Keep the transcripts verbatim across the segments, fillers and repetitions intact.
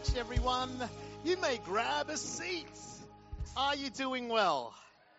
much, everyone. You may grab a seat. Are you doing well?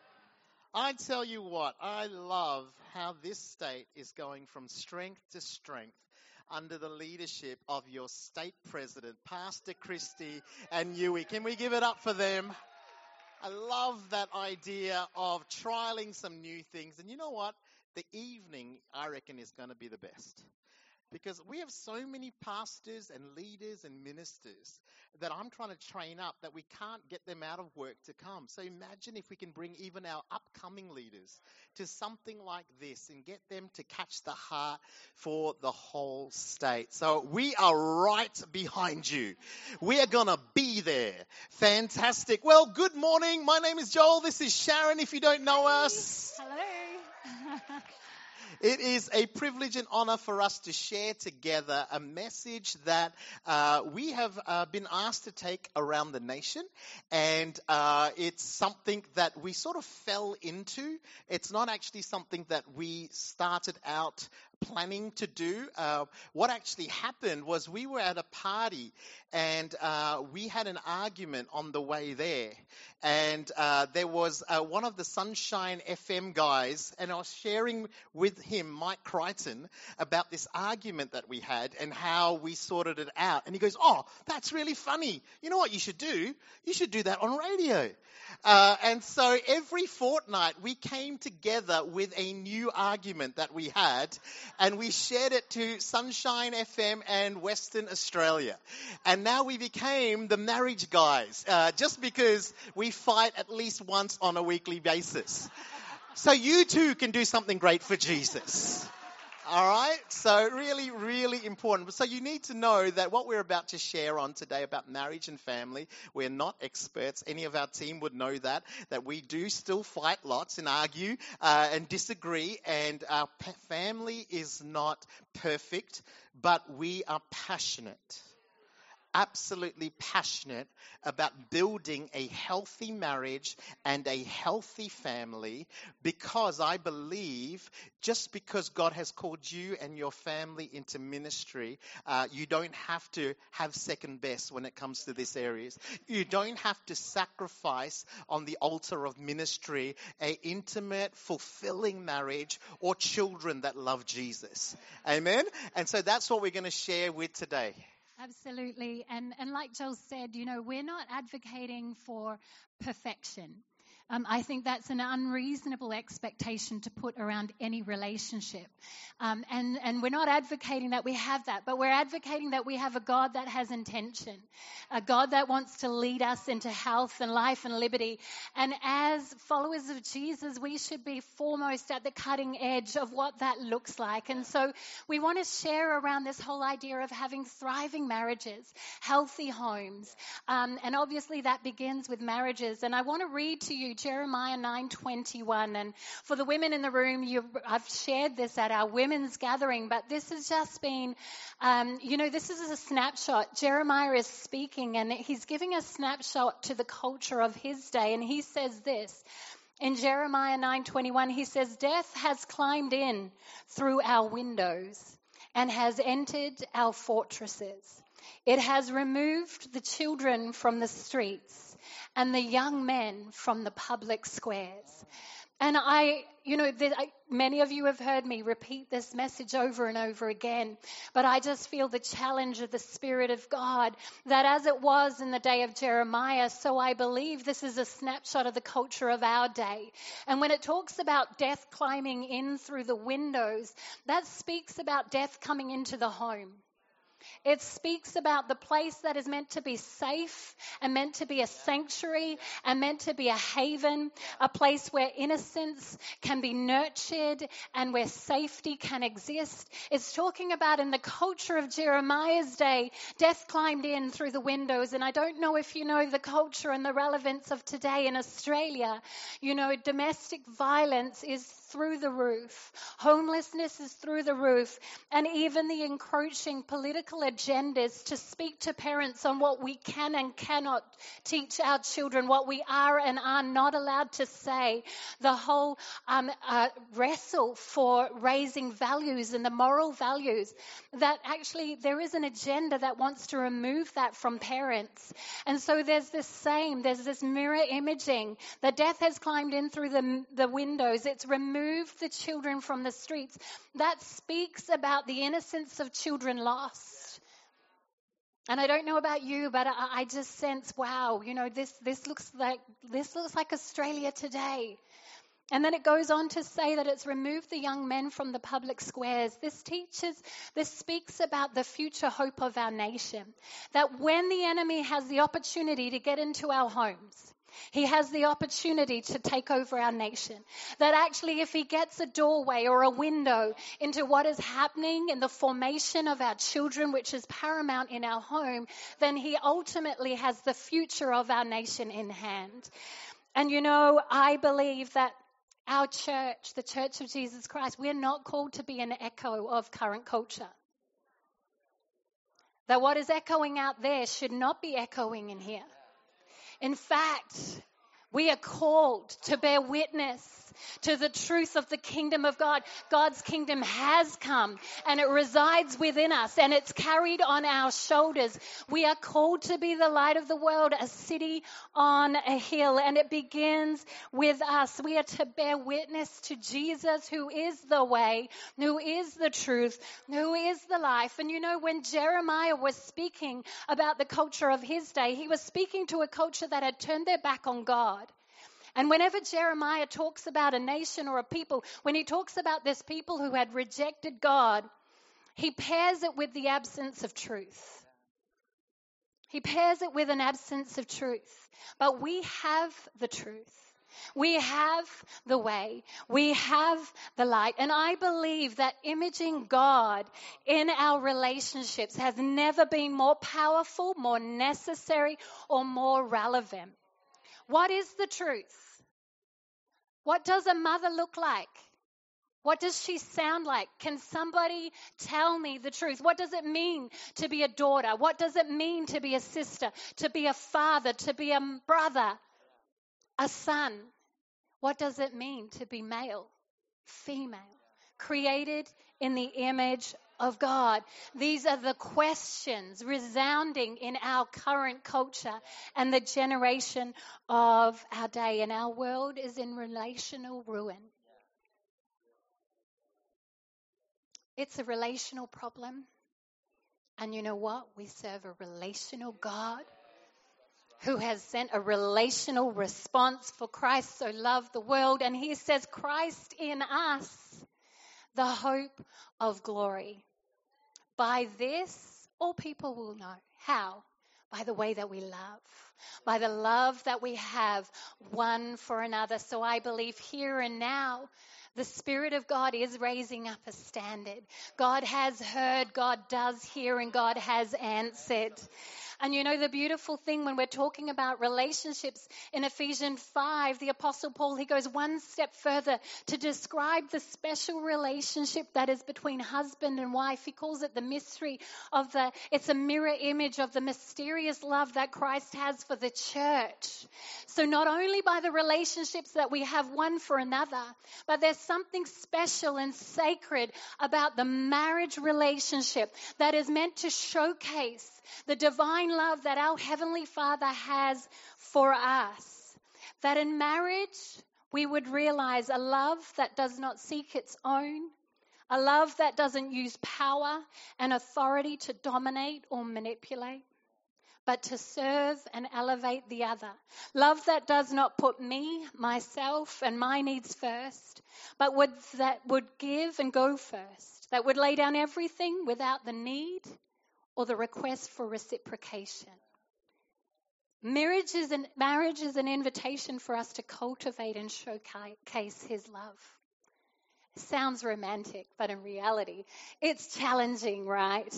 I tell you what, I love how this state is going from strength to strength under the leadership of your state president, Pastor Christy and Yui. Can we give it up for them? I love that idea of trialing some new things. And you know what? The evening, I reckon, is going to be the best. Because we have so many pastors and leaders and ministers that I'm trying to train up that we can't get them out of work to come. So imagine if we can bring even our upcoming leaders to something like this and get them to catch the heart for the whole state. So we are right behind you. We are going to be there. Fantastic. Well, good morning. My name is Joel. This is Sharon, if you don't know us. Hello. It is a privilege and honor for us to share together a message that uh, we have uh, been asked to take around the nation. And uh, it's something that we sort of fell into. It's not actually something that we started out planning to do. Uh, what actually happened was we were at a party and uh, we had an argument on the way there. And uh, there was uh, one of the Sunshine F M guys, and I was sharing with him, Mike Crichton, about this argument that we had and how we sorted it out. And he goes, "Oh, that's really funny. You know what you should do? You should do that on radio." Uh, and so every fortnight we came together with a new argument that we had, and we shared it to Sunshine F M and Western Australia. And now we became the marriage guys, uh, just because we fight at least once on a weekly basis. So you too can do something great for Jesus. All right? So really, really important. So you need to know that what we're about to share on today about marriage and family, we're not experts. Any of our team would know that, that we do still fight lots and argue uh, and disagree. And our pa- family is not perfect, but we are passionate. Absolutely passionate about building a healthy marriage and a healthy family, because I believe just because God has called you and your family into ministry, uh, you don't have to have second best when it comes to these areas. You don't have to sacrifice on the altar of ministry an intimate, fulfilling marriage or children that love Jesus. Amen? And so that's what we're going to share with today. Absolutely. And and like Joel said, you know, we're not advocating for perfection. Um, I think that's an unreasonable expectation to put around any relationship. Um, and, and we're not advocating that we have that, but we're advocating that we have a God that has intention, a God that wants to lead us into health and life and liberty. And as followers of Jesus, we should be foremost at the cutting edge of what that looks like. And so we want to share around this whole idea of having thriving marriages, healthy homes. Um, and obviously that begins with marriages. And I want to read to you Jeremiah nine twenty-one, and for the women in the room, you, I've shared this at our women's gathering, but this has just been, um, you know, this is a snapshot. Jeremiah is speaking, and he's giving a snapshot to the culture of his day, and he says this. In Jeremiah nine twenty-one, he says, "Death has climbed in through our windows and has entered our fortresses. It has removed the children from the streets and the young men from the public squares." And I, you know, the, I, many of you have heard me repeat this message over and over again, but I just feel the challenge of the Spirit of God that as it was in the day of Jeremiah, so I believe this is a snapshot of the culture of our day. And when it talks about death climbing in through the windows, that speaks about death coming into the home. It speaks about the place that is meant to be safe and meant to be a sanctuary and meant to be a haven, a place where innocence can be nurtured and where safety can exist. It's talking about in the culture of Jeremiah's day, death climbed in through the windows. And I don't know if you know the culture and the relevance of today in Australia. You know, domestic violence is through the roof. Homelessness is through the roof. And even the encroaching political political agendas to speak to parents on what we can and cannot teach our children, what we are and are not allowed to say. The whole um, uh, wrestle for raising values and the moral values, that actually there is an agenda that wants to remove that from parents. And so there's this same, there's this mirror imaging. The death has climbed in through the, the windows. It's removed the children from the streets. That speaks about the innocence of children lost. And I don't know about you, but I, I just sense, wow, you know, this this looks like this looks like Australia today. And then it goes on to say that it's removed the young men from the public squares. This teaches, this speaks about the future hope of our nation. That when the enemy has the opportunity to get into our homes, he has the opportunity to take over our nation. That actually if he gets a doorway or a window into what is happening in the formation of our children, which is paramount in our home, then he ultimately has the future of our nation in hand. And you know, I believe that our church, the Church of Jesus Christ, we're not called to be an echo of current culture. That what is echoing out there should not be echoing in here. In fact, we are called to bear witness to the truth of the kingdom of God. God's kingdom has come and it resides within us and it's carried on our shoulders. We are called to be the light of the world, a city on a hill, and it begins with us. We are to bear witness to Jesus, who is the way, who is the truth, who is the life. And you know, when Jeremiah was speaking about the culture of his day, he was speaking to a culture that had turned their back on God. And whenever Jeremiah talks about a nation or a people, when he talks about this people who had rejected God, he pairs it with the absence of truth. He pairs it with an absence of truth. But we have the truth. We have the way. We have the light. And I believe that imaging God in our relationships has never been more powerful, more necessary, or more relevant. What is the truth? What does a mother look like? What does she sound like? Can somebody tell me the truth? What does it mean to be a daughter? What does it mean to be a sister, to be a father, to be a brother, a son? What does it mean to be male, female, created in the image of God? These are the questions resounding in our current culture and the generation of our day. And our world is in relational ruin. It's a relational problem. And you know what? We serve a relational God who has sent a relational response. For Christ so loved the world. And he says, Christ in us, the hope of glory. By this, all people will know. How? By the way that we love. By the love that we have one for another. So I believe here and now, the Spirit of God is raising up a standard. God has heard, God does hear, and God has answered. And you know, the beautiful thing when we're talking about relationships in Ephesians five, the Apostle Paul, he goes one step further to describe the special relationship that is between husband and wife. He calls it the mystery of the, it's a mirror image of the mysterious love that Christ has for the church. So not only by the relationships that we have one for another, but there's something special and sacred about the marriage relationship that is meant to showcase the divine love that our Heavenly Father has for us. That in marriage, we would realize a love that does not seek its own, a love that doesn't use power and authority to dominate or manipulate, but to serve and elevate the other. Love that does not put me, myself, and my needs first, but would, that would give and go first, that would lay down everything without the need or the request for reciprocation. Marriage is an, marriage is an invitation for us to cultivate and showcase his love. It sounds romantic, but in reality, it's challenging, right?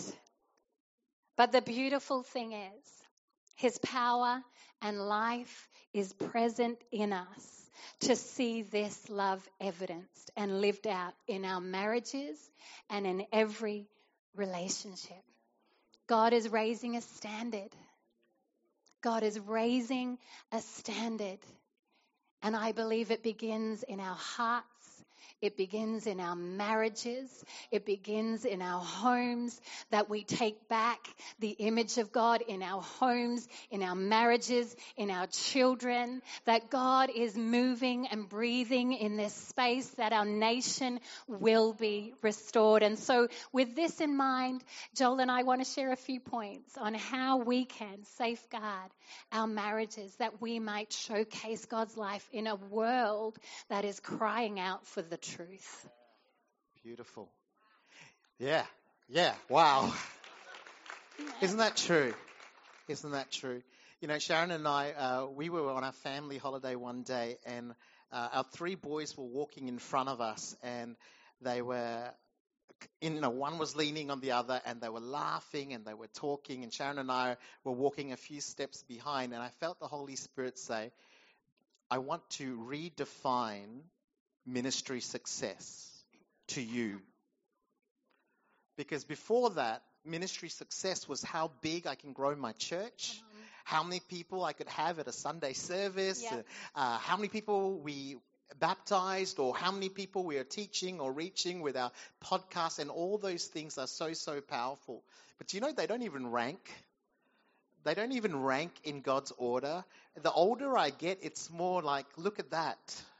But the beautiful thing is, his power and life is present in us to see this love evidenced and lived out in our marriages and in every relationship. God is raising a standard. God is raising a standard. And I believe it begins in our hearts. It begins in our marriages. It begins in our homes, that we take back the image of God in our homes, in our marriages, in our children, that God is moving and breathing in this space, that our nation will be restored. And so with this in mind, Joel and I want to share a few points on how we can safeguard our marriages, that we might showcase God's life in a world that is crying out for the truth. Beautiful. Yeah, yeah, wow. Isn't that true? Isn't that true? You know, Sharon and I, uh, we were on our family holiday one day, and uh, our three boys were walking in front of us, and they were, in, you know, one was leaning on the other, and they were laughing, and they were talking, and Sharon and I were walking a few steps behind, and I felt the Holy Spirit say, I want to redefine ministry success to you. Because before that, ministry success was how big I can grow my church, mm-hmm. how many people I could have at a Sunday service, yep. uh, how many people we baptized, or how many people we are teaching or reaching with our podcast, and all those things are so, so powerful. But you know, they don't even rank. They don't even rank in God's order. The older I get, it's more like, look at that.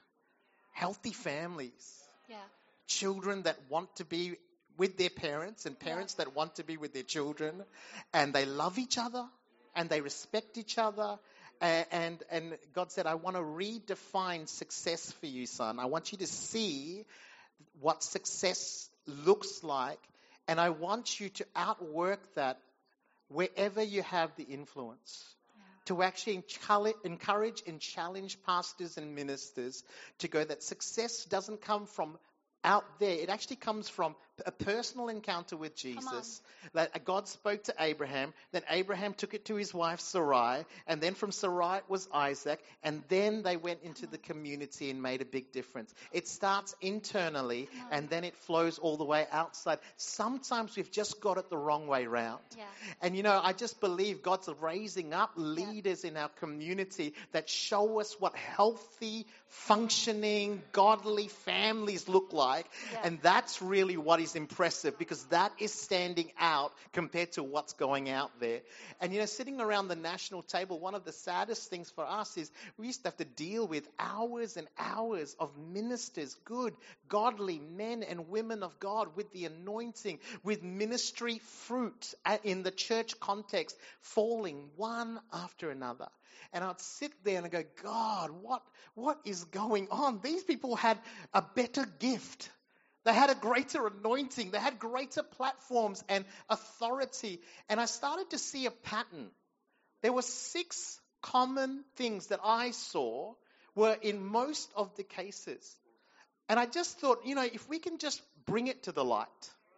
Healthy families. Yeah. Children that want to be with their parents, and parents yeah. that want to be with their children, and they love each other and they respect each other. And, and and God said, I want to redefine success for you, son. I want you to see what success looks like, and I want you to outwork that wherever you have the influence. To actually encourage and challenge pastors and ministers to go that success doesn't come from out there. It actually comes from a personal encounter with Jesus. That God spoke to Abraham, then Abraham took it to his wife Sarai, and then from Sarai was Isaac, and then they went into the community and made a big difference. It starts internally, and then it flows all the way outside. Sometimes we've just got it the wrong way round. Yeah. And you know, I just believe God's raising up leaders yeah. in our community that show us what healthy, functioning, godly families look like. Yeah. And that's really what is impressive, because that is standing out compared to what's going out there. And you know, sitting around the national table, one of the saddest things for us is we used to have to deal with hours and hours of ministers, good, godly men and women of God with the anointing, with ministry fruit in the church context, falling one after another. And I'd sit there and I'd go, God, what, what is going on? These people had a better gift. They had a greater anointing. They had greater platforms and authority. And I started to see a pattern. There were six common things that I saw were in most of the cases. And I just thought, you know, if we can just bring it to the light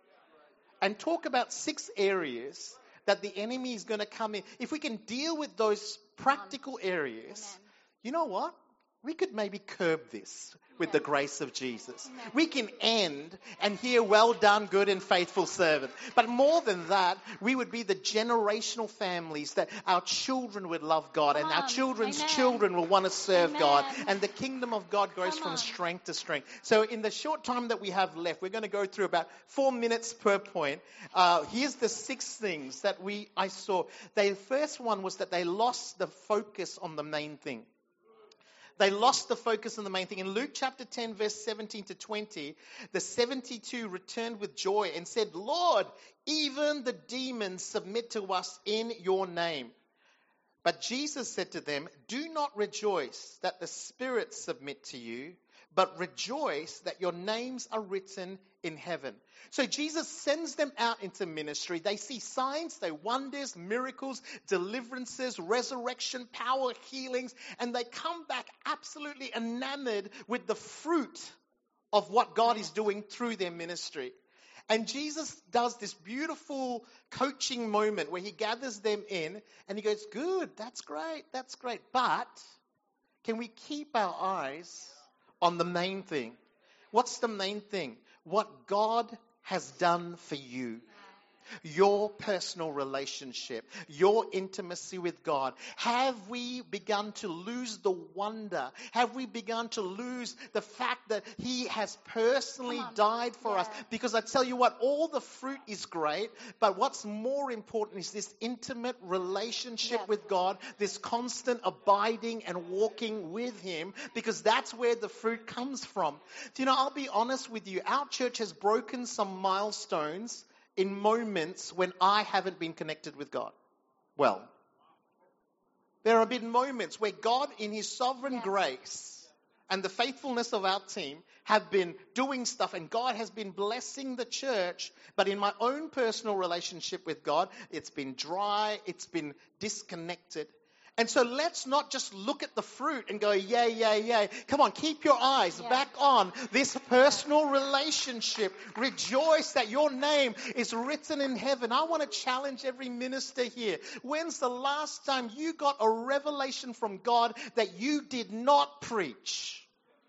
and talk about six areas that the enemy is going to come in. If we can deal with those practical areas, Amen. You know what? We could maybe curb this with yeah. the grace of Jesus. Amen. We can end and hear, well done, good and faithful servant. But more than that, we would be the generational families that our children would love God, Come and on. Our children's Amen. Children will want to serve Amen. God. And the kingdom of God goes Come from on. Strength to strength. So in the short time that we have left, we're going to go through about four minutes per point. Uh, here's the six things that we I saw. The first one was that they lost the focus on the main thing. They lost the focus on the main thing. In Luke chapter ten, verse seventeen to twenty, the seventy-two returned with joy and said, Lord, even the demons submit to us in your name. But Jesus said to them, do not rejoice that the spirits submit to you, but rejoice that your names are written in heaven. So Jesus sends them out into ministry. They see signs, they wonders, miracles, deliverances, resurrection, power, healings, and they come back absolutely enamored with the fruit of what God is doing through their ministry. And Jesus does this beautiful coaching moment where he gathers them in and he goes, good, that's great, that's great. But can we keep our eyes on the main thing? What's the main thing? What God has done for you. your personal relationship, your intimacy with God? Have we begun to lose the wonder? Have we begun to lose the fact that He has personally died for Yeah. us? Because I tell you what, all the fruit is great, but what's more important is this intimate relationship Yes. with God, this constant abiding and walking with Him, because that's where the fruit comes from. Do you know, I'll be honest with you, our church has broken some milestones in moments when I haven't been connected with God. Well, there have been moments where God, in His sovereign Yes. grace and the faithfulness of our team, have been doing stuff, and God has been blessing the church. But in my own personal relationship with God, it's been dry, it's been disconnected. And so let's not just look at the fruit and go, yay, yay, yay. Come on, keep your eyes Yeah. back on this personal relationship. Rejoice that your name is written in heaven. I want to challenge every minister here. When's the last time you got a revelation from God that you did not preach?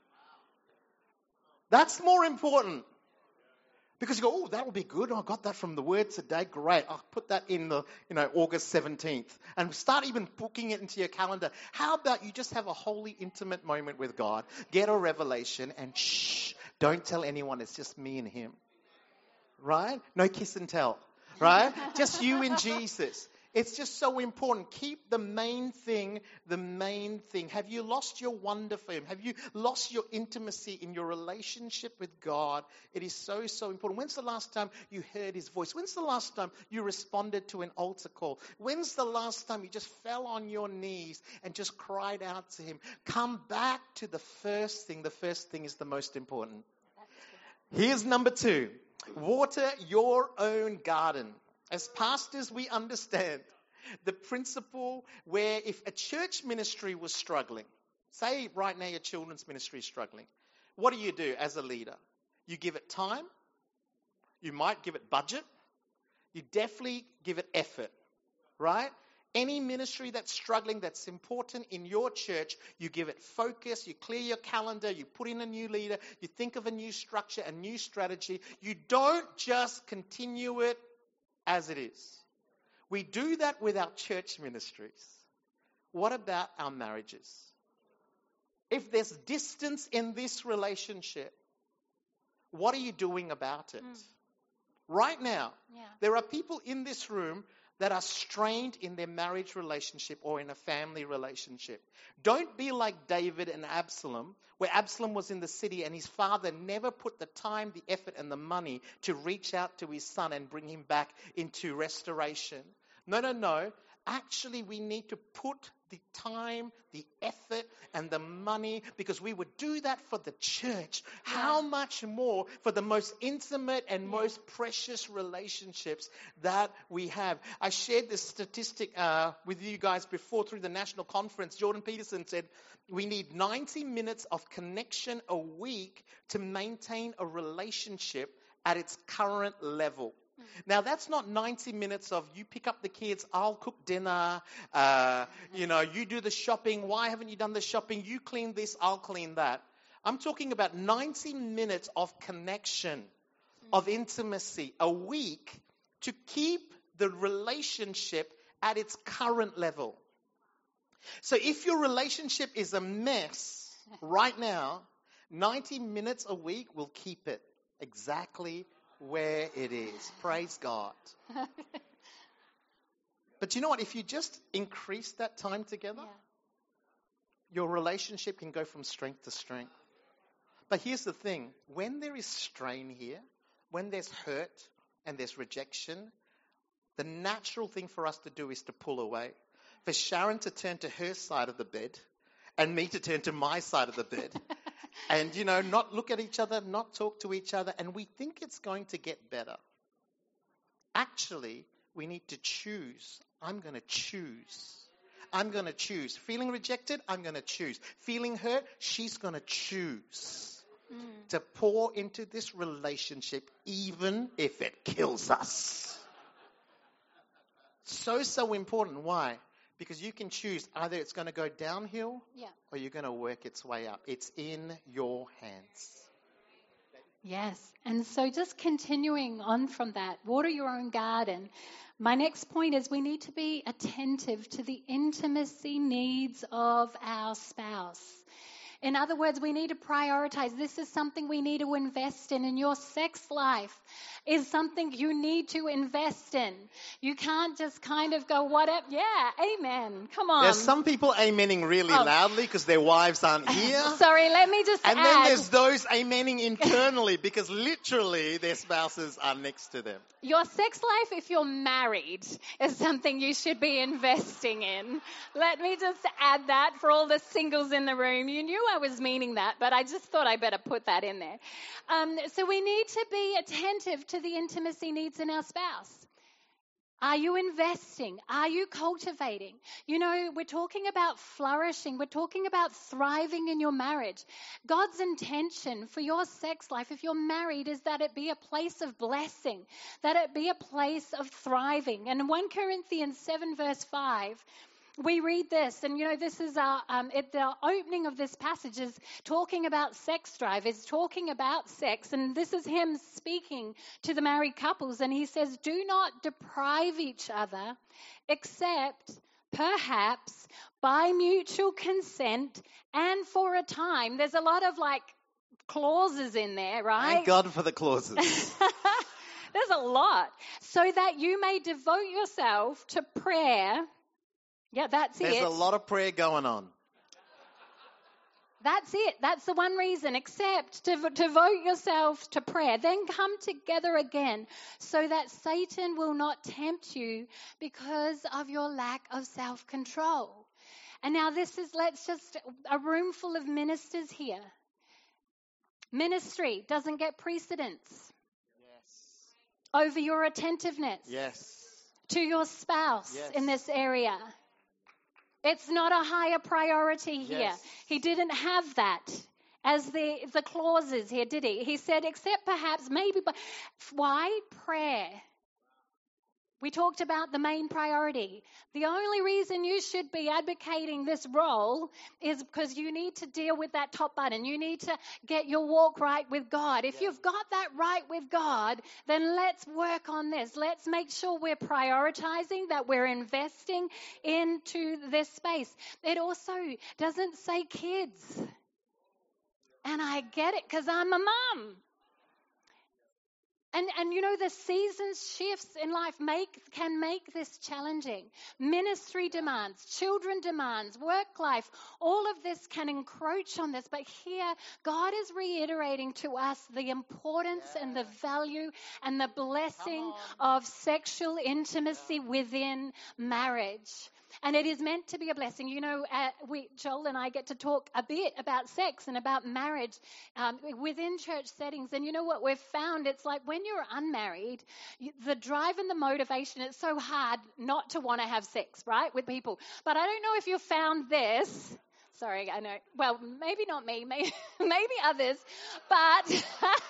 That's more important. Because you go, oh, that'll be good. Oh, I got that from the Word today. Great. I'll put that in the, you know, August seventeenth. And start even booking it into your calendar. How about you just have a holy, intimate moment with God, get a revelation, and shh, don't tell anyone. It's just me and Him. Right? No kiss and tell. Right? Just you and Jesus. It's just so important. Keep the main thing the main thing. Have you lost your wonder for Him? Have you lost your intimacy in your relationship with God? It is so, so important. When's the last time you heard His voice? When's the last time you responded to an altar call? When's the last time you just fell on your knees and just cried out to Him? Come back to the first thing. The first thing is the most important. Here's number two. Water your own garden. As pastors, we understand the principle where if a church ministry was struggling, say right now your children's ministry is struggling, what do you do as a leader? You give it time, you might give it budget, you definitely give it effort, right? Any ministry that's struggling, that's important in your church, you give it focus, you clear your calendar, you put in a new leader, you think of a new structure, a new strategy. You don't just continue it as it is. We do that with our church ministries. What about our marriages? If there's distance in this relationship, what are you doing about it? Mm. Right now, Yeah. there are people in this room that are strained in their marriage relationship or in a family relationship. Don't be like David and Absalom, where Absalom was in the city and his father never put the time, the effort, and the money to reach out to his son and bring him back into restoration. No, no, no. Actually, we need to put the time, the effort, and the money, because we would do that for the church. Yeah. How much more for the most intimate and yeah. most precious relationships that we have? I shared this statistic uh, with you guys before through the national conference. Jordan Peterson said we need ninety minutes of connection a week to maintain a relationship at its current level. Now, that's not ninety minutes of you pick up the kids, I'll cook dinner, uh, you know, you do the shopping. Why haven't you done the shopping? You clean this, I'll clean that. I'm talking about ninety minutes of connection, of intimacy a week to keep the relationship at its current level. So if your relationship is a mess right now, ninety minutes a week will keep it exactly where it is. Praise God. But you know what? If you just increase that time together, yeah. your relationship can go from strength to strength. But here's the thing. When there is strain here, when there's hurt and there's rejection, the natural thing for us to do is to pull away. For Sharon to turn to her side of the bed and me to turn to my side of the bed. And, you know, not look at each other, not talk to each other, and we think it's going to get better. Actually, we need to choose. I'm going to choose. I'm going to choose. Feeling rejected, I'm going to choose. Feeling hurt, she's going to choose mm. to pour into this relationship, even if it kills us. So, so important. Why? Because you can choose either it's going to go downhill yeah. or you're going to work its way up. It's in your hands. Yes. And so just continuing on from that, water your own garden. My next point is we need to be attentive to the intimacy needs of our spouse. In other words, we need to prioritize. This is something we need to invest in. And your sex life is something you need to invest in. You can't just kind of go, whatever. Yeah, amen. Come on. There's some people amening really Oh. loudly because their wives aren't here. Sorry, let me just And add. then there's those amening internally because literally their spouses are next to them. Your sex life, if you're married, is something you should be investing in. Let me just add that for all the singles in the room. You knew I was meaning that, but I just thought I better put that in there. Um, so we need to be attentive to the intimacy needs in our spouse. Are you investing? Are you cultivating? You know, we're talking about flourishing. We're talking about thriving in your marriage. God's intention for your sex life, if you're married, is that it be a place of blessing, that it be a place of thriving. And in First Corinthians seven verse five, we read this, and you know, this is our, um, at the opening of this passage is talking about sex drive, is talking about sex, and this is him speaking to the married couples, and he says, do not deprive each other, except perhaps by mutual consent and for a time. There's a lot of like clauses in there, right? Thank God for the clauses. There's a lot. So that you may devote yourself to prayer. Yeah, that's There's it. a lot of prayer going on. That's it. That's the one reason. Except to v- devote yourself to prayer. Then come together again so that Satan will not tempt you because of your lack of self-control. And now this is, let's just, a room full of ministers here. Ministry doesn't get precedence Yes. over your attentiveness Yes. to your spouse Yes. in this area. It's not a higher priority here. Yes. He didn't have that as the, the clauses here, did he? He said, except perhaps maybe, but why? Prayer. We talked about the main priority. The only reason you should be advocating this role is because you need to deal with that top button. You need to get your walk right with God. If Yeah. you've got that right with God, then let's work on this. Let's make sure we're prioritizing, that we're investing into this space. It also doesn't say kids. And I get it because I'm a mum. And, and you know, the seasons shifts in life make can make this challenging. Ministry demands, children demands, work life, all of this can encroach on this. But here, God is reiterating to us the importance Yeah. and the value and the blessing Come of sexual intimacy within marriage. And it is meant to be a blessing. You know, uh, we, Joel and I get to talk a bit about sex and about marriage um, within church settings. And you know what we've found? It's like when you're unmarried, you, the drive and the motivation, it's so hard not to want to have sex, right, with people. But I don't know if you've found this. Sorry, I know. Well, maybe not me, maybe, maybe others. But,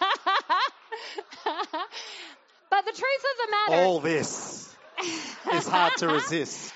but the truth of the matter... All this is hard to resist.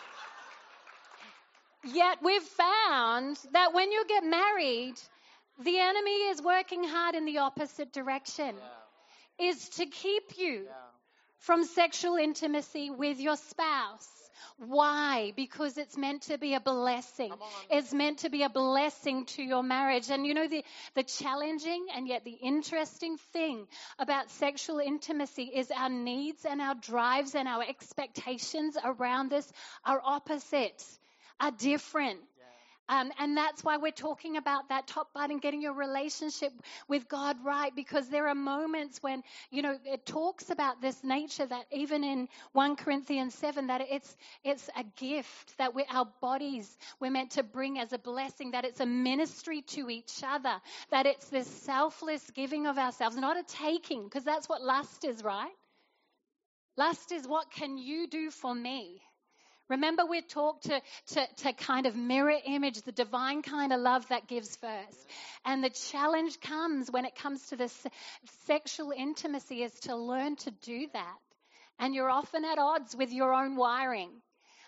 Yet we've found that when you get married, the enemy is working hard in the opposite direction, Yeah. is to keep you Yeah. from sexual intimacy with your spouse. Why? Because it's meant to be a blessing. Come on. It's meant to be a blessing to your marriage. And you know, the, the challenging and yet the interesting thing about sexual intimacy is our needs and our drives and our expectations around this are opposite, are different. Um, and that's why we're talking about that top button, getting your relationship with God right, because there are moments when, you know, it talks about this nature that even in First Corinthians seven, that it's it's a gift that we, our bodies we're meant to bring as a blessing, that it's a ministry to each other, that it's this selfless giving of ourselves, not a taking, because that's what lust is, right? Lust is what can you do for me? Remember, we talked to, to, to kind of mirror image the divine kind of love that gives first. And the challenge comes when it comes to this sexual intimacy is to learn to do that. And you're often at odds with your own wiring.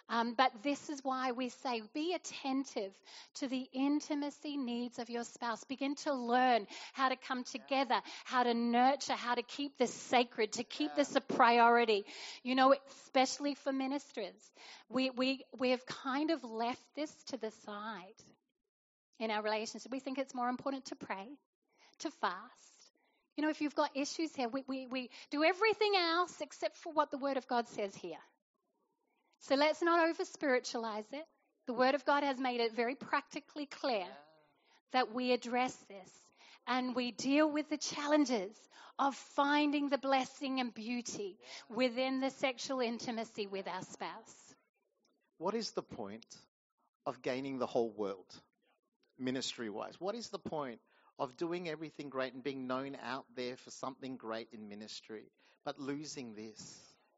Um, but this is why we say be attentive to the intimacy needs of your spouse. Begin to learn how to come together, how to nurture, how to keep this sacred, to keep this a priority. You know, especially for ministers, we, we, we have kind of left this to the side in our relationship. We think it's more important to pray, to fast. You know, if you've got issues here, we, we, we do everything else except for what the Word of God says here. So let's not over-spiritualize it. The Word of God has made it very practically clear that we address this and we deal with the challenges of finding the blessing and beauty within the sexual intimacy with our spouse. What is the point of gaining the whole world, ministry-wise? What is the point of doing everything great and being known out there for something great in ministry, but losing this?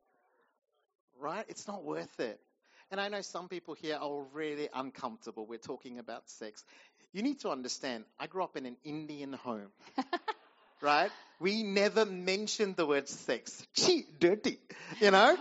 Right? It's not worth it. And I know some people here are really uncomfortable. We're talking about sex. You need to understand, I grew up in an Indian home. Right? We never mentioned the word sex. Gee, dirty. You know?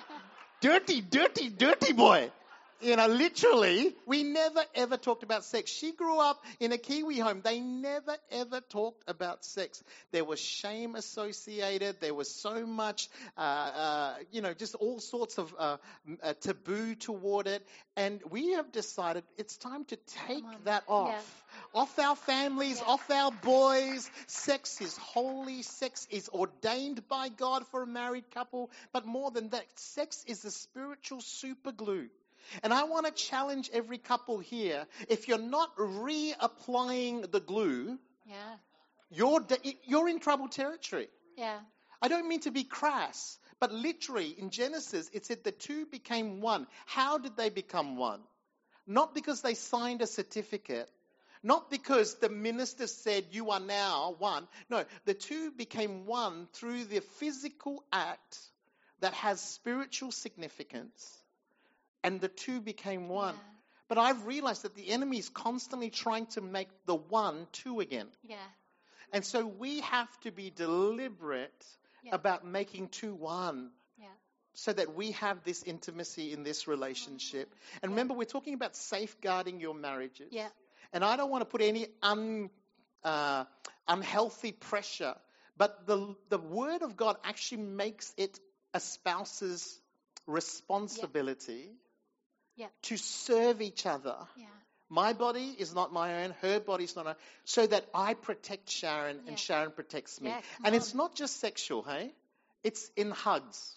dirty, dirty, dirty boy. You know, literally, we never ever talked about sex. She grew up in a Kiwi home. They never ever talked about sex. There was shame associated. There was so much, uh, uh, you know, just all sorts of uh, uh, taboo toward it. And we have decided it's time to take that off. Yeah. Off our families, yeah. off our boys. Sex is holy. Sex is ordained by God for a married couple. But more than that, sex is the spiritual super glue. And I want to challenge every couple here. If you're not reapplying the glue, yeah. you're de- you're in trouble territory. Yeah. I don't mean to be crass, but literally in Genesis, it said the two became one. How did they become one? Not because they signed a certificate. Not because the minister said, you are now one. No, the two became one through the physical act that has spiritual significance. And the two became one. Yeah. But I've realized that the enemy is constantly trying to make the one two again. Yeah. And so we have to be deliberate yeah. about making two one. Yeah. So that we have this intimacy in this relationship. And yeah. remember, we're talking about safeguarding your marriages. Yeah. And I don't want to put any un, uh, unhealthy pressure. But the the Word of God actually makes it a spouse's responsibility. Yeah. Yeah. To serve each other. Yeah. My body is not my own, her body is not her, so that I protect Sharon yeah. and Sharon protects me. Yeah, and on. It's not just sexual, hey? It's in hugs.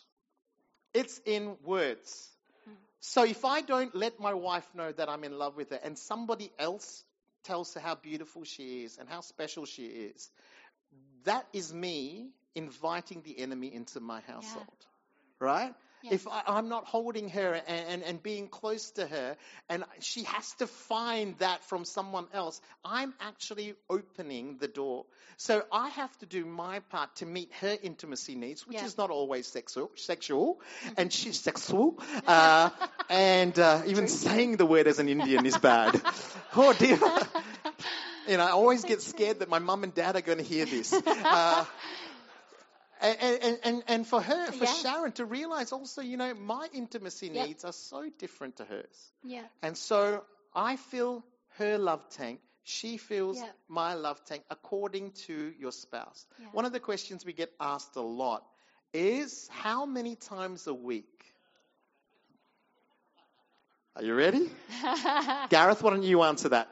It's in words. Mm. So if I don't let my wife know that I'm in love with her and somebody else tells her how beautiful she is and how special she is, that is me inviting the enemy into my household. Yeah. Right? Yes. If I, I'm not holding her and, and, and being close to her and she has to find that from someone else, I'm actually opening the door. So I have to do my part to meet her intimacy needs, which yeah. is not always sexual, sexual and she's sexual. Uh, and uh, even saying the word as an Indian is bad. Oh dear. You know, I always get scared that my mum and dad are going to hear this. Uh, And, and, and, and for her, for yeah. Sharon, to realize also, you know, my intimacy yep. needs are so different to hers. Yeah. And so I fill her love tank. She fills yep. my love tank according to your spouse. Yeah. One of the questions we get asked a lot is, how many times a week? Are you ready? Gareth, why don't you answer that?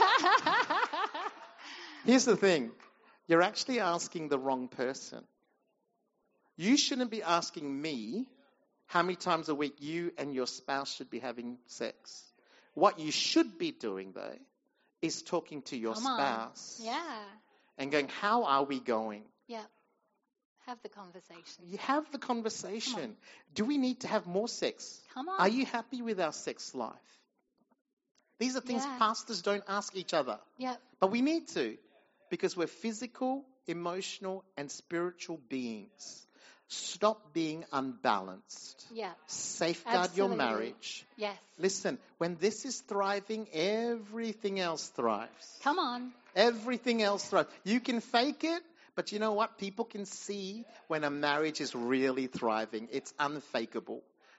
Here's the thing. You're actually asking the wrong person. You shouldn't be asking me how many times a week you and your spouse should be having sex. What you should be doing, though, is talking to your Come spouse. On. Yeah. And going, how are we going? Yeah. Have the conversation. You have the conversation. Do we need to have more sex? Come on. Are you happy with our sex life? These are things yeah. pastors don't ask each other. Yeah. But we need to, because we're physical, emotional, and spiritual beings. Stop being unbalanced. Yeah. Safeguard Absolutely. your marriage. Yes. Listen, when this is thriving, everything else thrives. Come on. Everything else thrives. You can fake it, but you know what? People can see when a marriage is really thriving. It's unfakeable.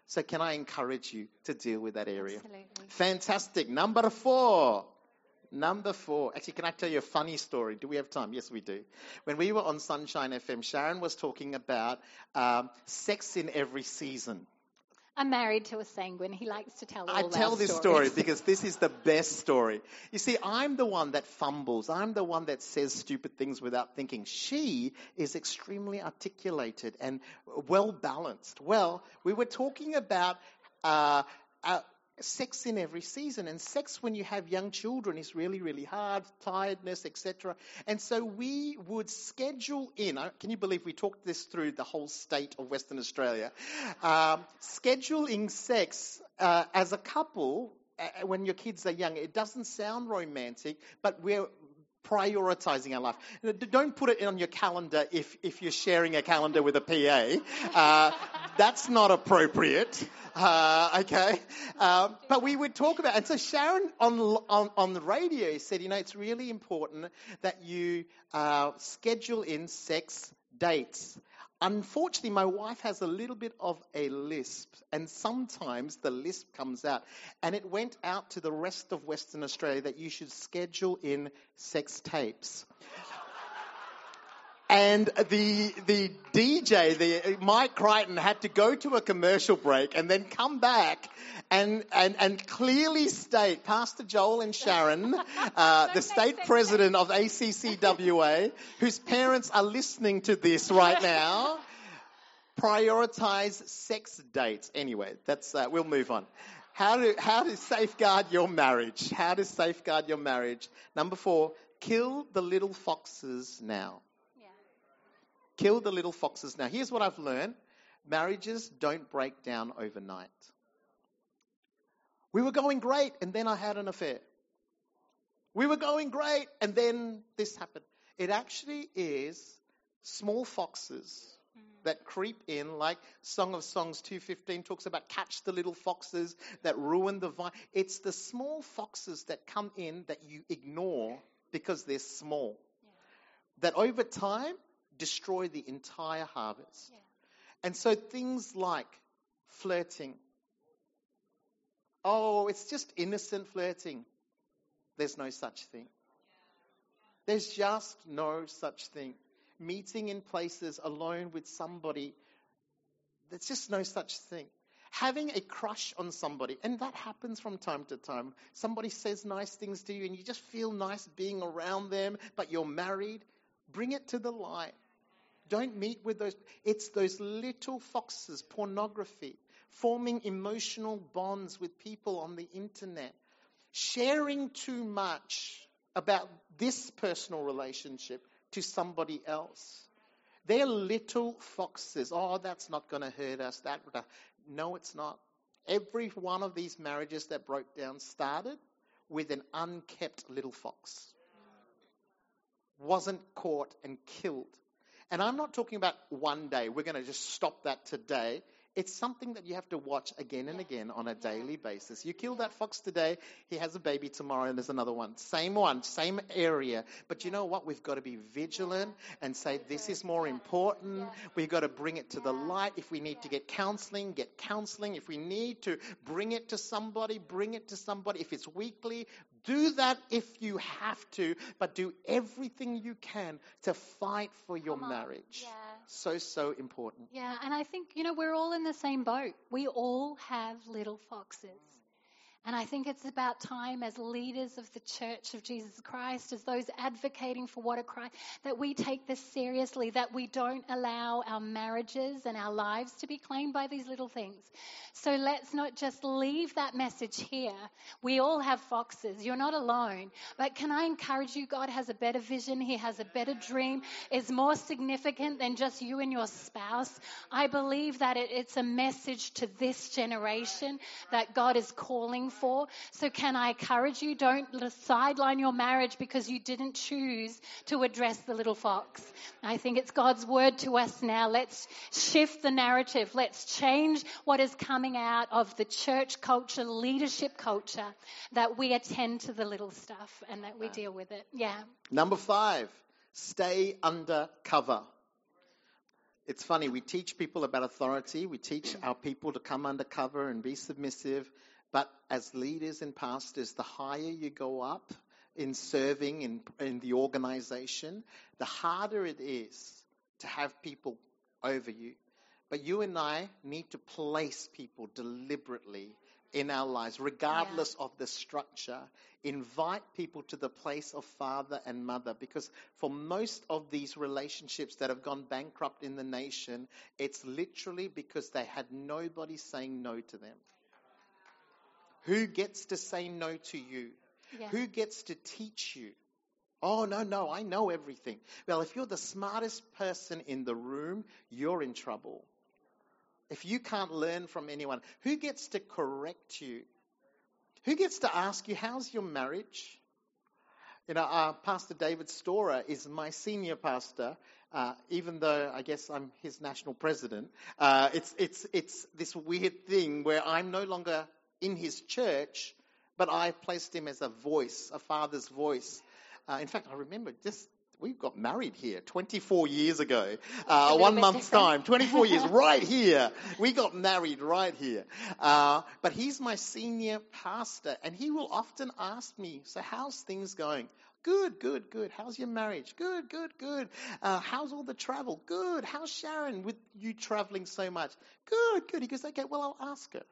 So can I encourage you to deal with that area? Absolutely. Fantastic. Number four. Number four. Actually, can I tell you a funny story? Do we have time? Yes, we do. When we were on Sunshine F M, Sharon was talking about um, sex in every season. I'm married to a sanguine. He likes to tell all I tell our this stories. story because this is the best story. You see, I'm the one that fumbles. I'm the one that says stupid things without thinking. She is extremely articulated and well balanced. Well, we were talking about uh, uh, sex in every season, and sex when you have young children is really, really hard, tiredness, et cetera. And so we would schedule in, uh, can you believe we talked this through the whole state of Western Australia, um, scheduling sex uh, as a couple uh, when your kids are young. It doesn't sound romantic, but we're prioritizing our life. Don't put it on your calendar if, if you're sharing a calendar with a P A. Uh, that's not appropriate. Uh, okay. Uh, but we would talk about, and so Sharon on, on, on the radio said, you know, it's really important that you uh, schedule in sex dates. Unfortunately, my wife has a little bit of a lisp, and sometimes the lisp comes out. And it went out to the rest of Western Australia that you should schedule in sex tapes. And the the D J, the Mike Crichton, had to go to a commercial break and then come back and and, and clearly state, Pastor Joel and Sharon, uh, the state president of A C C W A, whose parents are listening to this right now, prioritize sex dates. Anyway, that's uh, we'll move on. How to how to safeguard your marriage? How to safeguard your marriage? Number four, kill the little foxes now. Kill the little foxes now. Here's what I've learned. Marriages don't break down overnight. We were going great, and then I had an affair. We were going great, and then this happened. It actually is small foxes that creep in, like Song of Songs two fifteen talks about, catch the little foxes that ruin the vine. It's the small foxes that come in that you ignore because they're small. Yeah. That over time, destroy the entire harvest. Yeah. And so things like flirting. Oh, it's just innocent flirting. There's no such thing. There's just no such thing. Meeting in places alone with somebody, there's just no such thing. Having a crush on somebody, and that happens from time to time. Somebody says nice things to you and you just feel nice being around them, but you're married. Bring it to the light. Don't meet with those. It's those little foxes, pornography, forming emotional bonds with people on the internet, sharing too much about this personal relationship to somebody else. They're little foxes. Oh, that's not going to hurt us. That No, it's not. Every one of these marriages that broke down started with an unkept little fox. Wasn't caught and killed. And I'm not talking about one day. We're going to just stop that today. It's something that you have to watch again and again on a daily basis. You kill that fox today, he has a baby tomorrow, and there's another one. Same one, same area. But you know what? We've got to be vigilant and say this is more important. We've got to bring it to the light. If we need to get counseling, get counseling. If we need to bring it to somebody, bring it to somebody. If it's weekly, do that if you have to. But do everything you can to fight for your marriage. Yeah. So, so important. Yeah, and I think, you know, we're all in the same boat. We all have little foxes. And I think it's about time as leaders of the Church of Jesus Christ, as those advocating for what a Christ, that we take this seriously, that we don't allow our marriages and our lives to be claimed by these little things. So let's not just leave that message here. We all have foxes. You're not alone. But can I encourage you, God has a better vision. He has a better dream. It's more significant than just you and your spouse. I believe that it, it's a message to this generation that God is calling for. So can I encourage you, don't sideline your marriage because you didn't choose to address the little fox. I think it's God's word to us now. Let's shift the narrative. Let's change what is coming out of the church culture, leadership culture, that we attend to the little stuff and that we deal with it. Yeah. Number five, stay under cover. It's funny, we teach people about authority. We teach our people to come under cover and be submissive. But as leaders and pastors, the higher you go up in serving in, in the organization, the harder it is to have people over you. But you and I need to place people deliberately in our lives, regardless yeah. of the structure. Invite people to the place of father and mother, because for most of these relationships that have gone bankrupt in the nation, it's literally because they had nobody saying no to them. Who gets to say no to you? Yeah. Who gets to teach you? Oh, no, no, I know everything. Well, if you're the smartest person in the room, you're in trouble. If you can't learn from anyone, who gets to correct you? Who gets to ask you, how's your marriage? You know, uh, Pastor David Storer is my senior pastor, uh, even though I guess I'm his national president. Uh, it's, it's, it's this weird thing where I'm no longer in his church, but I placed him as a voice, a father's voice. Uh, in fact, I remember just we got married here twenty-four years ago. Uh, one month's different. time, twenty-four years, right here. We got married right here. Uh, but he's my senior pastor, and he will often ask me, so how's things going? Good, good, good. How's your marriage? Good, good, good. Uh, how's all the travel? Good. How's Sharon with you traveling so much? Good, good. He goes, okay, well, I'll ask her.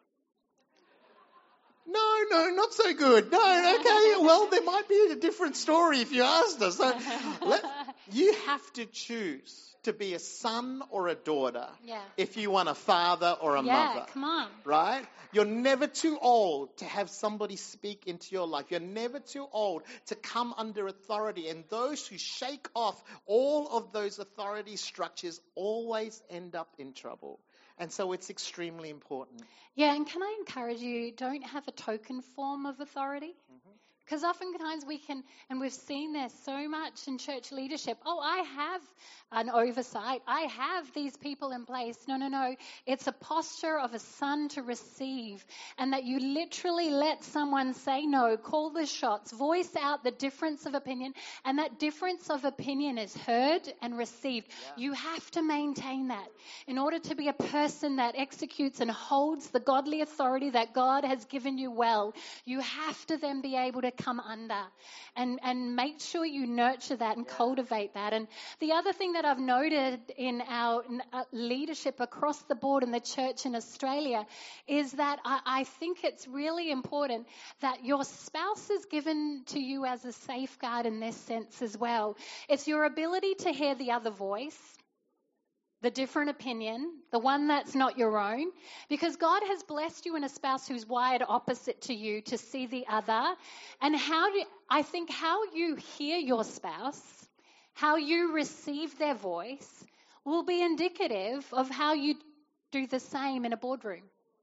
No, no, not so good. No, okay, well, there might be a different story if you asked us. So let, you have to choose to be a son or a daughter yeah. if you want a father or a yeah, mother. Yeah, come on. Right? You're never too old to have somebody speak into your life. You're never too old to come under authority. And those who shake off all of those authority structures always end up in trouble. And so it's extremely important. Yeah, and can I encourage you, don't have a token form of authority? Because mm-hmm. oftentimes we can, and we've seen this so much in church leadership, oh, I have an oversight. I have these people in place. No, no, no. It's a posture of a son to receive, and that you literally let someone say no, call the shots, voice out the difference of opinion, and that difference of opinion is heard and received. Yeah. You have to maintain that in order to be a person that executes and holds the godly authority that God has given you well. You have to then be able to come under and, and make sure you nurture that and yeah. cultivate that. And the other thing that I've noted in our leadership across the board in the church in Australia is that I, I think it's really important that your spouse is given to you as a safeguard in this sense as well. It's your ability to hear the other voice, the different opinion, the one that's not your own, because God has blessed you in a spouse who's wired opposite to you to see the other. And how do I think how you hear your spouse, how you receive their voice, will be indicative of how you do the same in a boardroom.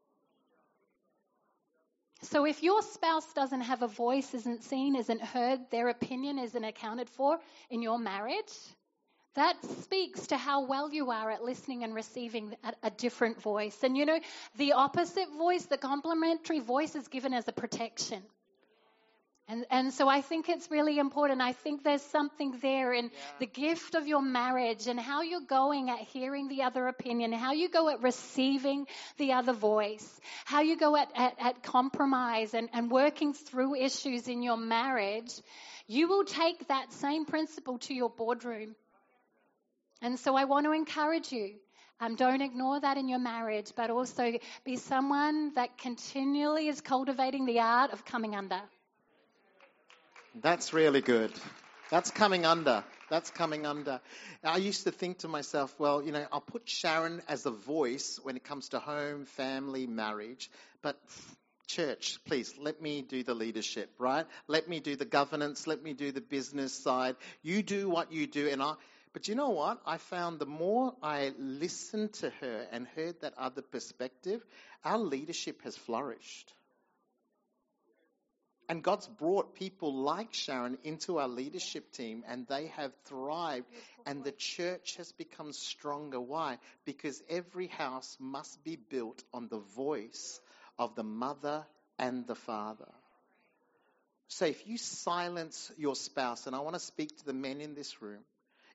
So if your spouse doesn't have a voice, isn't seen, isn't heard, their opinion isn't accounted for in your marriage, that speaks to how well you are at listening and receiving a, a different voice. And you know, the opposite voice, the complementary voice, is given as a protection. And and so I think it's really important. I think there's something there in yeah. the gift of your marriage and how you're going at hearing the other opinion, how you go at receiving the other voice, how you go at, at, at compromise and, and working through issues in your marriage. You will take that same principle to your boardroom. And so I want to encourage you, um, don't ignore that in your marriage, but also be someone that continually is cultivating the art of coming under. That's really good. That's coming under. That's coming under. I used to think to myself, well, you know, I'll put Sharon as a voice when it comes to home, family, marriage, but church, please, let me do the leadership, right? Let me do the governance. Let me do the business side. You do what you do, and I... But you know what? I found the more I listened to her and heard that other perspective, our leadership has flourished. And God's brought people like Sharon into our leadership team, and they have thrived, and the church has become stronger. Why? Because every house must be built on the voice of the mother and the father. So if you silence your spouse, and I want to speak to the men in this room,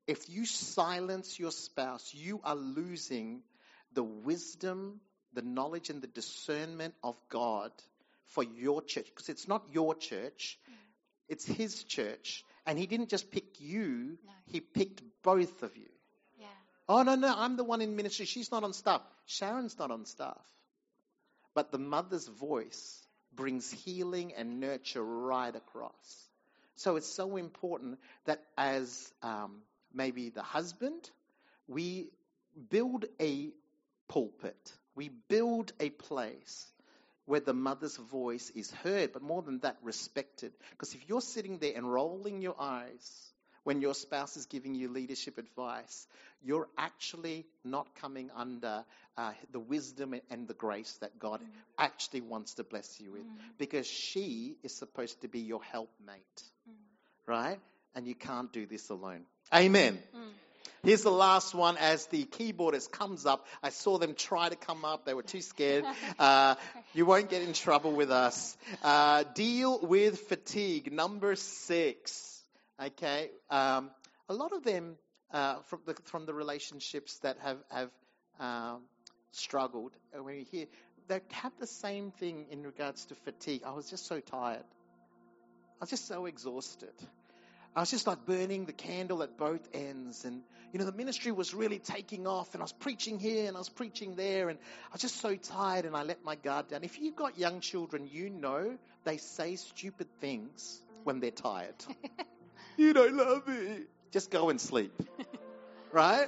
if you silence your spouse, you are losing the wisdom, the knowledge, and the discernment of God for your church. Because it's not your church, it's His church. And He didn't just pick you, No. He picked both of you. Yeah. Oh, no, no, I'm the one in ministry. She's not on staff. Sharon's not on staff. But the mother's voice brings healing and nurture right across. So it's so important that as um, maybe the husband, we build a pulpit. We build a place where the mother's voice is heard, but more than that, respected. Because if you're sitting there and rolling your eyes when your spouse is giving you leadership advice, you're actually not coming under uh, the wisdom and the grace that God mm. actually wants to bless you with. Mm. Because she is supposed to be your helpmate, mm. right? And you can't do this alone. Amen. Mm. Here's the last one as the keyboardist comes up. I saw them try to come up. They were too scared. Uh, you won't get in trouble with us. Uh, deal with fatigue, number six. Okay. Um, a lot of them uh, from the from the relationships that have, have um, struggled, when you hear, they have the same thing in regards to fatigue. I was just so tired. I was just so exhausted. I was just like burning the candle at both ends. And, you know, the ministry was really taking off and I was preaching here and I was preaching there and I was just so tired and I let my guard down. If you've got young children, you know they say stupid things when they're tired. You don't love me. Just go and sleep. Right?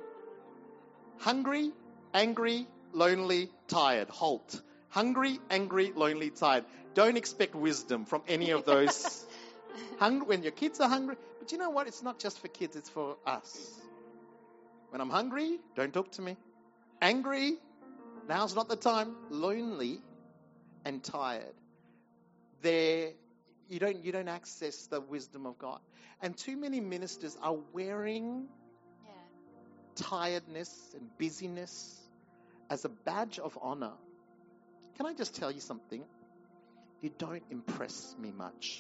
Hungry, angry, lonely, tired. Halt. Hungry, angry, lonely, tired. Don't expect wisdom from any of those. Hungry, when your kids are hungry. But you know what? It's not just for kids, it's for us. When I'm hungry, don't talk to me. Angry, now's not the time. Lonely and tired. There, you don't, you don't access the wisdom of God. And too many ministers are wearing yeah. tiredness and busyness as a badge of honor. Can I just tell you something? You don't impress me much.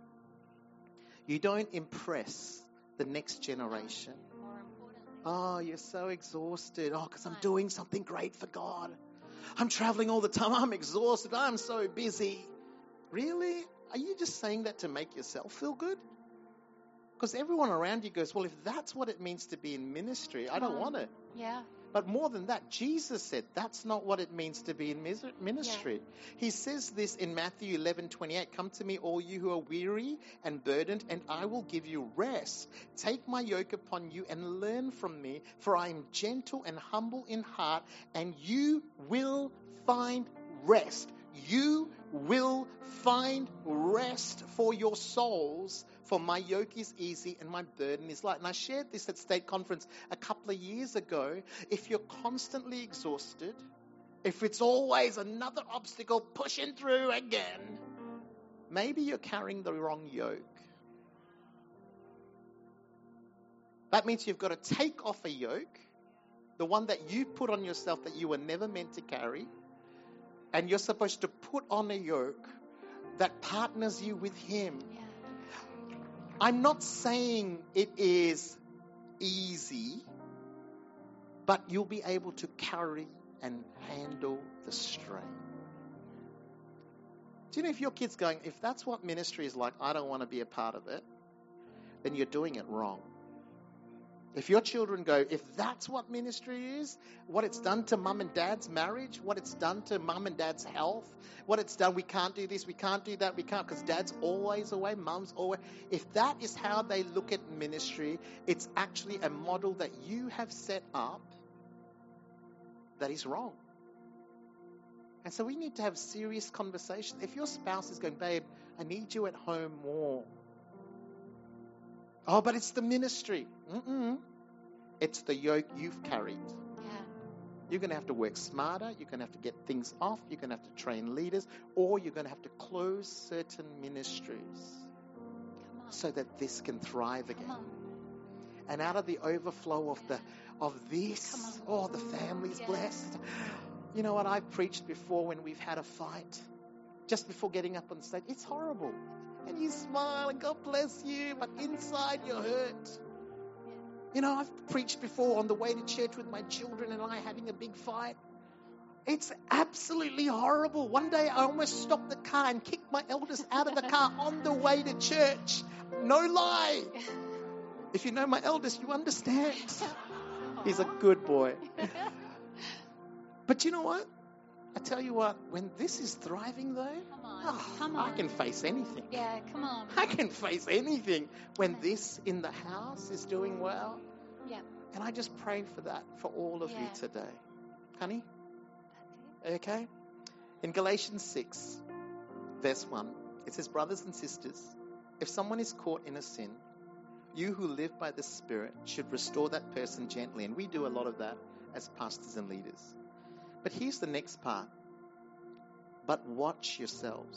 You don't impress the next generation. More importantly. Oh, you're so exhausted. Oh, because I'm doing something great for God. I'm traveling all the time. I'm exhausted. I'm so busy. Really? Are you just saying that to make yourself feel good? Because everyone around you goes, well, if that's what it means to be in ministry, I don't want it. Yeah. But more than that, Jesus said that's not what it means to be in ministry. Yeah. He says this in Matthew eleven twenty-eight, come to me, all you who are weary and burdened, and I will give you rest. Take my yoke upon you and learn from me, for I am gentle and humble in heart, and you will find rest. You will find rest for your souls, for my yoke is easy and my burden is light. And I shared this at State Conference a couple of years ago. If you're constantly exhausted, if it's always another obstacle pushing through again, maybe you're carrying the wrong yoke. That means you've got to take off a yoke, the one that you put on yourself that you were never meant to carry, and you're supposed to put on a yoke that partners you with Him. Yeah. I'm not saying it is easy, but you'll be able to carry and handle the strain. Do you know, if your kid's going, if that's what ministry is like, I don't want to be a part of it, then you're doing it wrong. If your children go, if that's what ministry is, what it's done to mum and dad's marriage, what it's done to mum and dad's health, what it's done, we can't do this, we can't do that, we can't, because dad's always away, mum's always. If that is how they look at ministry, it's actually a model that you have set up that is wrong. And so we need to have serious conversations. If your spouse is going, babe, I need you at home more. Oh, but it's the ministry. Mm-mm. It's the yoke you've carried. Yeah. You're going to have to work smarter. You're going to have to get things off. You're going to have to train leaders. Or you're going to have to close certain ministries so that this can thrive again. And out of the overflow of the of this, oh, the family's yeah. blessed. You know what? I've preached before when we've had a fight. Just before getting up on stage. It's horrible. And you smile and God bless you, but inside you're hurt. You know, I've preached before on the way to church with my children and I having a big fight. It's absolutely horrible. One day I almost stopped the car and kicked my eldest out of the car on the way to church. No lie. If you know my eldest, you understand. He's a good boy. But you know what? I tell you what, when this is thriving though, Come on, oh, come on. I can face anything. Yeah, come on. I can face anything when this in the house is doing well. Yeah, And I just pray for that for all of you Yeah. today. Honey, that's it. okay? In Galatians six, verse one, it says, brothers and sisters, if someone is caught in a sin, you who live by the Spirit should restore that person gently. And we do a lot of that as pastors and leaders. But here's the next part. But watch yourselves.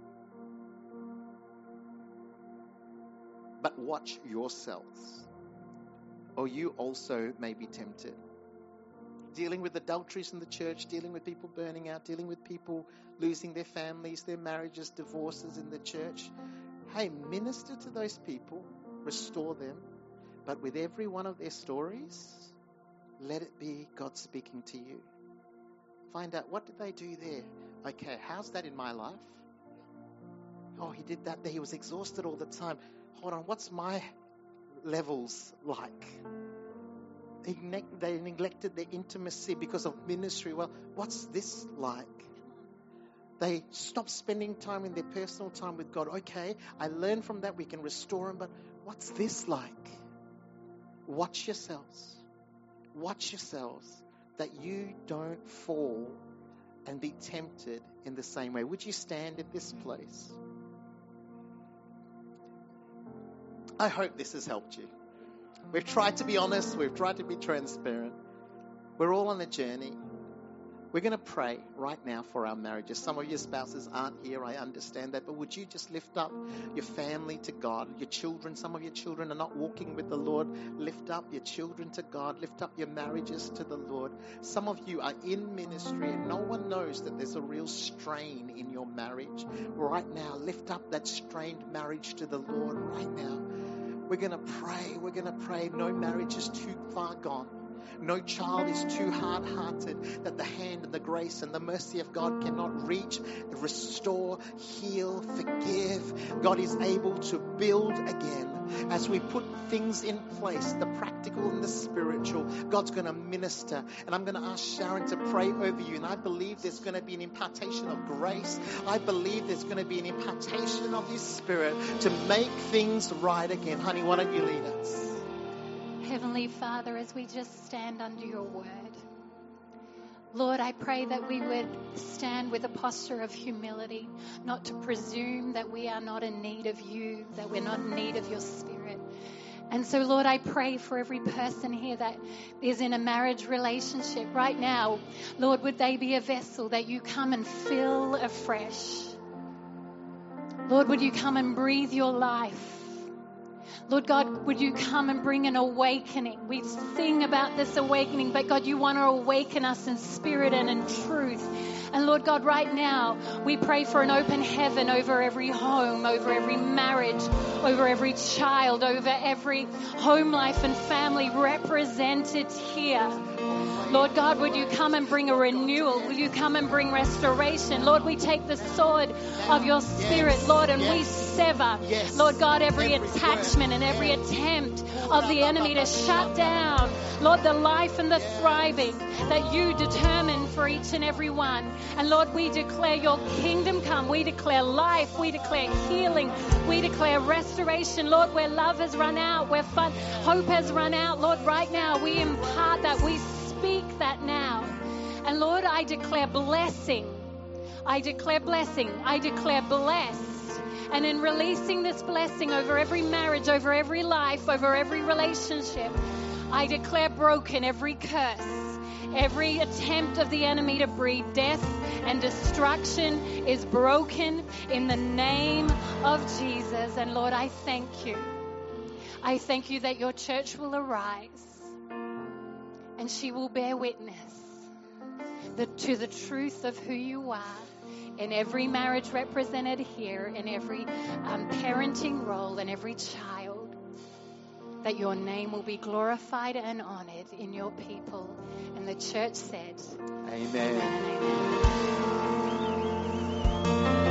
But watch yourselves, or you also may be tempted. Dealing with adulteries in the church, dealing with people burning out, dealing with people losing their families, their marriages, divorces in the church. Hey, minister to those people, restore them, but with every one of their stories, let it be God speaking to you. Find out, what did they do there? Okay, how's that in my life? Oh, he did that there. He was exhausted all the time. Hold on, what's my levels like? They, ne- they neglected their intimacy because of ministry. Well, what's this like? They stopped spending time in their personal time with God. Okay, I learned from that. We can restore them, but what's this like? Watch yourselves. Watch yourselves that you don't fall and be tempted in the same way. Would you stand in this place? I hope this has helped you. We've tried to be honest. We've tried to be transparent. We're all on a journey. We're going to pray right now for our marriages. Some of your spouses aren't here. I understand that. But would you just lift up your family to God? Your children, some of your children are not walking with the Lord. Lift up your children to God. Lift up your marriages to the Lord. Some of you are in ministry and no one knows that there's a real strain in your marriage. Right now, lift up that strained marriage to the Lord right now. We're going to pray. We're going to pray. No marriage is too far gone. No child is too hard-hearted that the hand and the grace and the mercy of God cannot reach, restore, heal, forgive. God is able to build again. As we put things in place, the practical and the spiritual, God's going to minister. And I'm going to ask Sharon to pray over you. And I believe there's going to be an impartation of grace. I believe there's going to be an impartation of His Spirit to make things right again. Honey, why don't you lead us? Heavenly Father, as we just stand under your word, Lord, I pray that we would stand with a posture of humility, not to presume that we are not in need of you, that we're not in need of your Spirit. And so, Lord, I pray for every person here that is in a marriage relationship right now. Lord, would they be a vessel that you come and fill afresh? Lord, would you come and breathe your life? Lord God, would you come and bring an awakening? We sing about this awakening, but God, you want to awaken us in spirit and in truth. And Lord God, right now, we pray for an open heaven over every home, over every marriage, over every child, over every home life and family represented here. Lord God, would you come and bring a renewal? Will you come and bring restoration? Lord, we take the sword of your Spirit, Yes, Lord, and yes, we sever, yes. Lord God, every, Every attachment word. and every Yes. attempt of the enemy to shut down, Lord, the life and the thriving that you determine for each and every one. And Lord, we declare your kingdom come. We declare life. We declare healing. We declare restoration. Lord, where love has run out, where fun, hope has run out, Lord, right now we impart that. We speak that now. And Lord, I declare blessing. I declare blessing. I declare blessed. And in releasing this blessing over every marriage, over every life, over every relationship, I declare broken every curse, every attempt of the enemy to breed death and destruction is broken in the name of Jesus. And Lord, I thank you. I thank you that your church will arise and she will bear witness the, to the truth of who you are. In every marriage represented here, in every um, parenting role, in every child, that your name will be glorified and honored in your people. And the church said, Amen. Amen and amen.